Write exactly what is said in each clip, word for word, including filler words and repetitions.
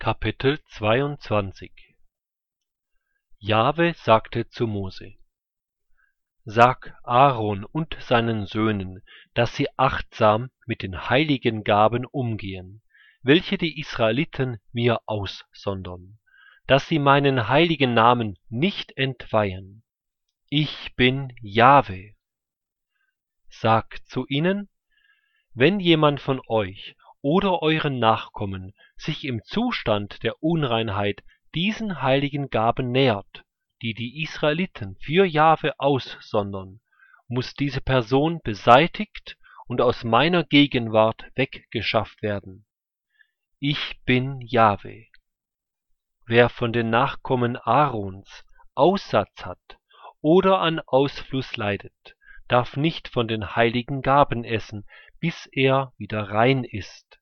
Kapitel zweiundzwanzig. Jahwe sagte zu Mose: Sag Aaron und seinen Söhnen, dass sie achtsam mit den heiligen Gaben umgehen, welche die Israeliten mir aussondern, dass sie meinen heiligen Namen nicht entweihen. Ich bin Jahwe. Sag zu ihnen: Wenn jemand von euch oder euren Nachkommen sich im Zustand der Unreinheit diesen heiligen Gaben nähert, die die Israeliten für Jahwe aussondern, muss diese Person beseitigt und aus meiner Gegenwart weggeschafft werden. Ich bin Jahwe. Wer von den Nachkommen Aarons Aussatz hat oder an Ausfluss leidet, darf nicht von den heiligen Gaben essen, bis er wieder rein ist.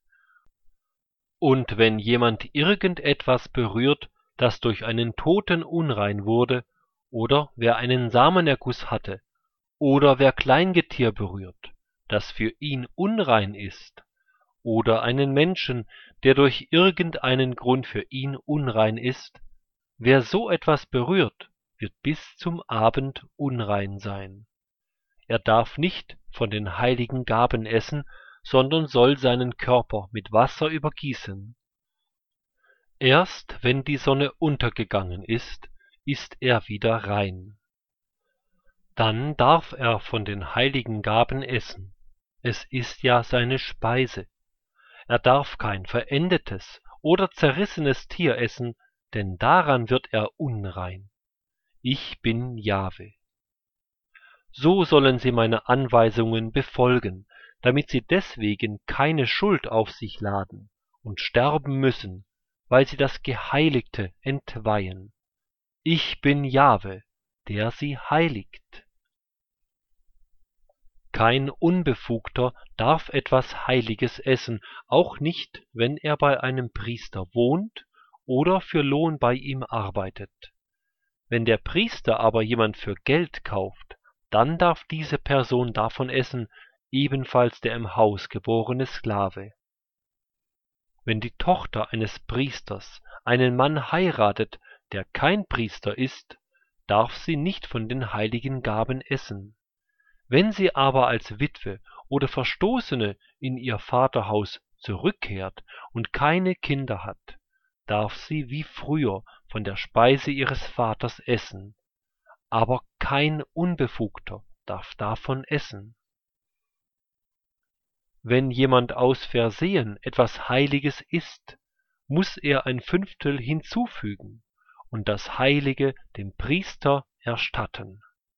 Und wenn jemand irgendetwas berührt, das durch einen Toten unrein wurde, oder wer einen Samenerguss hatte, oder wer Kleingetier berührt, das für ihn unrein ist, oder einen Menschen, der durch irgendeinen Grund für ihn unrein ist, wer so etwas berührt, wird bis zum Abend unrein sein. Er darf nicht von den heiligen Gaben essen, sondern soll seinen Körper mit Wasser übergießen. Erst wenn die Sonne untergegangen ist, ist er wieder rein. Dann darf er von den heiligen Gaben essen. Es ist ja seine Speise. Er darf kein verendetes oder zerrissenes Tier essen, denn daran wird er unrein. Ich bin Jahwe. So sollen sie meine Anweisungen befolgen, damit sie deswegen keine Schuld auf sich laden und sterben müssen, weil sie das Geheiligte entweihen. Ich bin Jahwe, der sie heiligt. Kein Unbefugter darf etwas Heiliges essen, auch nicht, wenn er bei einem Priester wohnt oder für Lohn bei ihm arbeitet. Wenn der Priester aber jemand für Geld kauft, dann darf diese Person davon essen, ebenfalls der im Haus geborene Sklave. Wenn die Tochter eines Priesters einen Mann heiratet, der kein Priester ist, darf sie nicht von den heiligen Gaben essen. Wenn sie aber als Witwe oder Verstoßene in ihr Vaterhaus zurückkehrt und keine Kinder hat, darf sie wie früher von der Speise ihres Vaters essen, aber kein Unbefugter darf davon essen. Wenn jemand aus Versehen etwas Heiliges isst, muss er ein Fünftel hinzufügen und das Heilige dem Priester erstatten.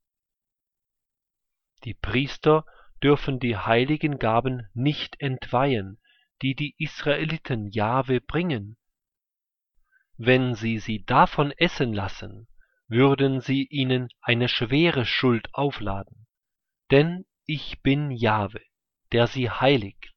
Die Priester dürfen die heiligen Gaben nicht entweihen, die die Israeliten Jahwe bringen. Wenn sie sie davon essen lassen, würden sie ihnen eine schwere Schuld aufladen. Denn ich bin Jahwe, der sie heiligt.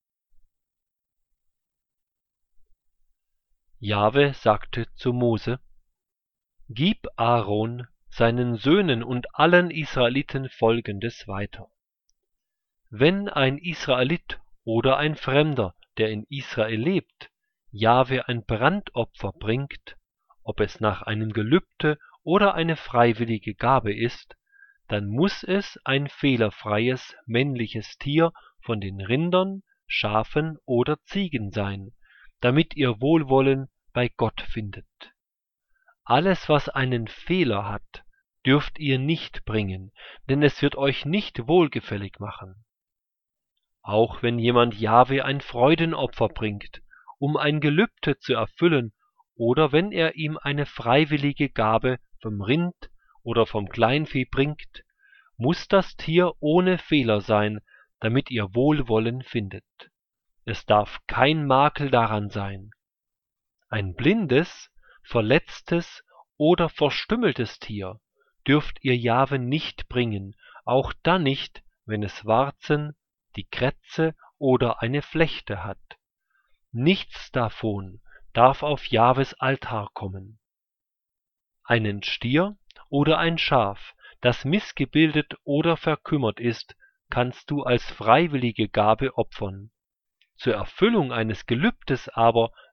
Jahwe sagte zu Mose: Gib Aaron, seinen Söhnen und allen Israeliten Folgendes weiter. Wenn ein Israelit oder ein Fremder, der in Israel lebt, Jahwe ein Brandopfer bringt, ob es nach einem Gelübde oder eine freiwillige Gabe ist, dann muss es ein fehlerfreies männliches Tier von den Rindern, Schafen oder Ziegen sein, damit ihr Wohlwollen bei Gott findet. Alles, was einen Fehler hat, dürft ihr nicht bringen, denn es wird euch nicht wohlgefällig machen. Auch wenn jemand Jahwe ein Freudenopfer bringt, um ein Gelübde zu erfüllen, oder wenn er ihm eine freiwillige Gabe vom Rind oder vom Kleinvieh bringt, muss das Tier ohne Fehler sein, damit ihr Wohlwollen findet. Es darf kein Makel daran sein. Ein blindes, verletztes oder verstümmeltes Tier dürft ihr Jahwe nicht bringen, auch dann nicht, wenn es Warzen, die Krätze oder eine Flechte hat. Nichts davon darf auf Jahwes Altar kommen. Einen Stier oder ein Schaf, das missgebildet oder verkümmert ist, kannst du als freiwillige Gabe opfern. Zur Erfüllung eines Gelübdes aber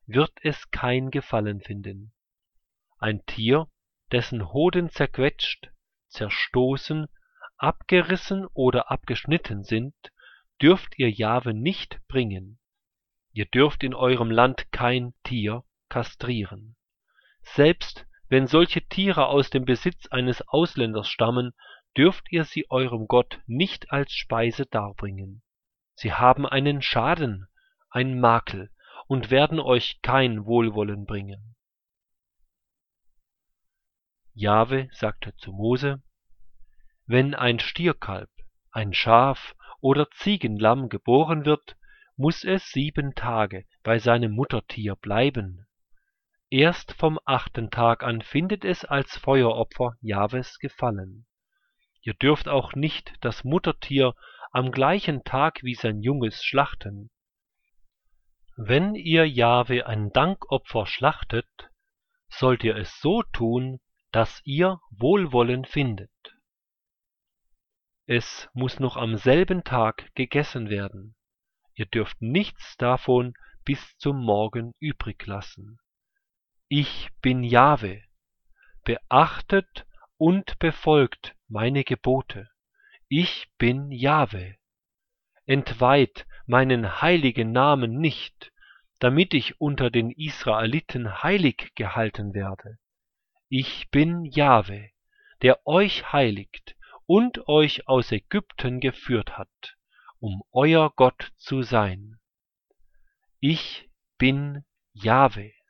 wird es kein Gefallen finden. Ein Tier, dessen Hoden zerquetscht, zerstoßen, abgerissen oder abgeschnitten sind, dürft ihr Jahwe nicht bringen. Ihr dürft in eurem Land kein Tier kastrieren. Selbst wenn solche Tiere aus dem Besitz eines Ausländers stammen, dürft ihr sie eurem Gott nicht als Speise darbringen. Sie haben einen Schaden, einen Makel und werden euch kein Wohlwollen bringen. Jahwe sagte zu Mose: Wenn ein Stierkalb, ein Schaf oder Ziegenlamm geboren wird, muss es sieben Tage bei seinem Muttertier bleiben. Erst vom achten Tag an findet es als Feueropfer Jahwes Gefallen. Ihr dürft auch nicht das Muttertier am gleichen Tag wie sein Junges schlachten. Wenn ihr Jahwe ein Dankopfer schlachtet, sollt ihr es so tun, dass ihr Wohlwollen findet. Es muss noch am selben Tag gegessen werden. Ihr dürft nichts davon bis zum Morgen übrig lassen. Ich bin Jahwe. Beachtet und befolgt meine Gebote. Ich bin Jahwe. Entweiht meinen heiligen Namen nicht, damit ich unter den Israeliten heilig gehalten werde. Ich bin Jahwe, der euch heiligt und euch aus Ägypten geführt hat, um euer Gott zu sein. Ich bin Jahwe.